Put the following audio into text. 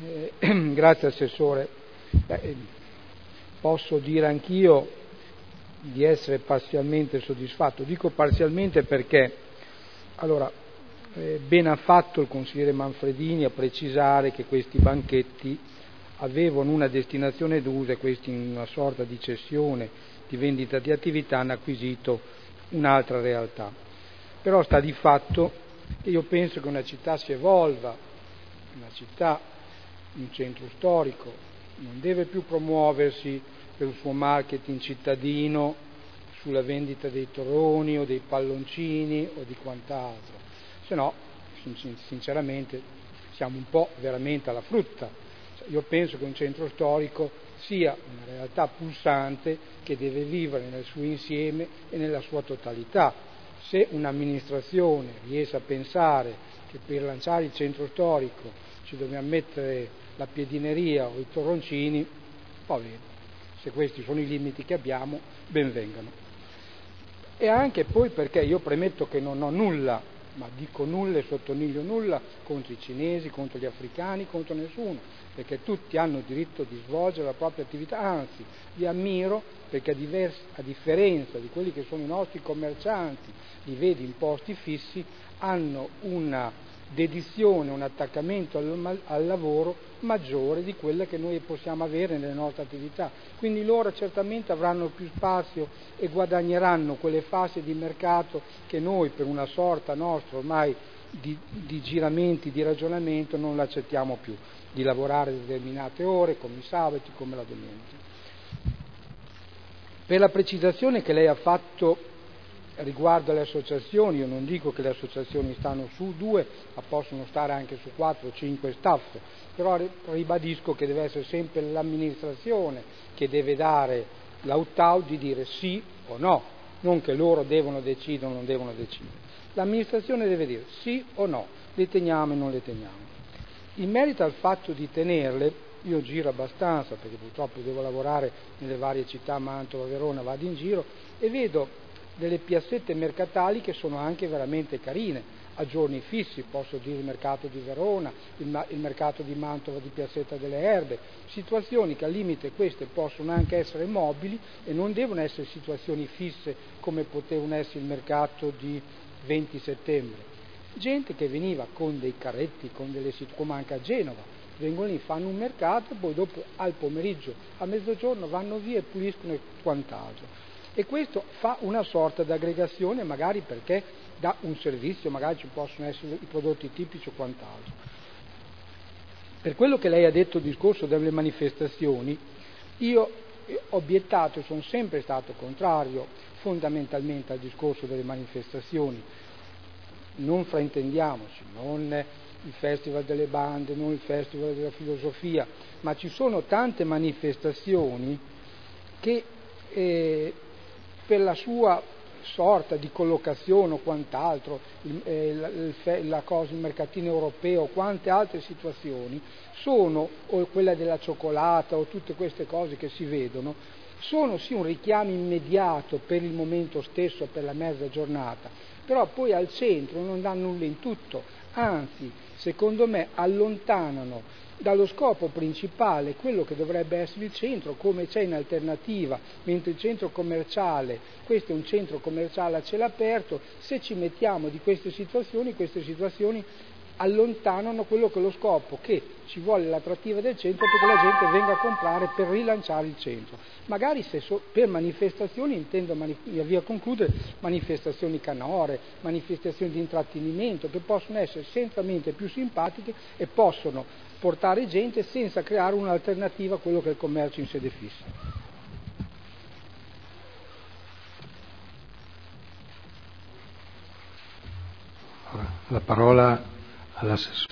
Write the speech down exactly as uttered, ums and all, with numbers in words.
Eh, grazie Assessore. Beh, posso dire anch'io di essere parzialmente soddisfatto. Dico parzialmente perché, allora, eh, ben ha fatto il consigliere Manfredini a precisare che questi banchetti avevano una destinazione d'uso e questi, in una sorta di cessione, di vendita di attività, hanno acquisito un'altra realtà. Però sta di fatto che io penso che una città si evolva, una città, un centro storico, non deve più promuoversi per il suo marketing cittadino sulla vendita dei torroni o dei palloncini o di quant'altro, se no sinceramente siamo un po' veramente alla frutta. Io penso che un centro storico sia una realtà pulsante che deve vivere nel suo insieme e nella sua totalità. Se un'amministrazione riesce a pensare che per lanciare il centro storico ci dobbiamo mettere la piedineria o i torroncini, va bene, se questi sono i limiti che abbiamo, ben vengano. E anche poi perché io premetto che non ho nulla, ma dico nulla e sottolineio nulla, contro i cinesi, contro gli africani, contro nessuno, perché tutti hanno diritto di svolgere la propria attività, anzi li ammiro perché a, divers- a differenza di quelli che sono i nostri commercianti, li vedi in posti fissi, hanno una dedizione, un attaccamento al, al lavoro maggiore di quella che noi possiamo avere nelle nostre attività. Quindi loro certamente avranno più spazio e guadagneranno quelle fasce di mercato che noi, per una sorta nostra ormai di, di giramenti, di ragionamento, non l'accettiamo più, di lavorare determinate ore, come i sabati, come la domenica. Per la precisazione che lei ha fatto riguardo alle associazioni, io non dico che le associazioni stanno su due, ma possono stare anche su quattro o cinque staff, però ribadisco che deve essere sempre l'amministrazione che deve dare l'out-out di dire sì o no, non che loro devono decidere o non devono decidere. L'amministrazione deve dire sì o no, le teniamo e non le teniamo. In merito al fatto di tenerle, io giro abbastanza, perché purtroppo devo lavorare nelle varie città, Mantova, Verona, vado in giro e vedo delle piazzette mercatali che sono anche veramente carine, a giorni fissi, posso dire il mercato di Verona, il, il mercato di Mantova di Piazzetta delle Erbe, situazioni che al limite queste possono anche essere mobili e non devono essere situazioni fisse come potevano essere il mercato di venti settembre. Gente che veniva con dei carretti, con delle situazioni, come anche a Genova, vengono lì, fanno un mercato e poi dopo al pomeriggio, a mezzogiorno vanno via e puliscono e quant'altro. E questo fa una sorta di aggregazione, magari perché dà un servizio, magari ci possono essere i prodotti tipici o quant'altro. Per quello che lei ha detto il discorso delle manifestazioni, io ho obiettato e sono sempre stato contrario fondamentalmente al discorso delle manifestazioni. Non fraintendiamoci, non il Festival delle Bande, non il Festival della Filosofia, ma ci sono tante manifestazioni che eh, per la sua sorta di collocazione o quant'altro, il, eh, il, la cosa, il mercatino europeo, quante altre situazioni sono, o quella della cioccolata o tutte queste cose che si vedono, sono sì un richiamo immediato per il momento stesso, per la mezza giornata, però poi al centro non danno nulla in tutto, anzi, secondo me allontanano dallo scopo principale quello che dovrebbe essere il centro, come c'è in alternativa, mentre il centro commerciale, questo è un centro commerciale a cielo aperto, se ci mettiamo di queste situazioni, queste situazioni allontanano quello che è lo scopo, che ci vuole l'attrattiva del centro perché la gente venga a comprare per rilanciare il centro. Magari se so, per manifestazioni intendo, manif- via a concludere, manifestazioni canore, manifestazioni di intrattenimento che possono essere senzamente più simpatiche e possono portare gente senza creare un'alternativa a quello che è il commercio in sede fissa. La parola all'assessore.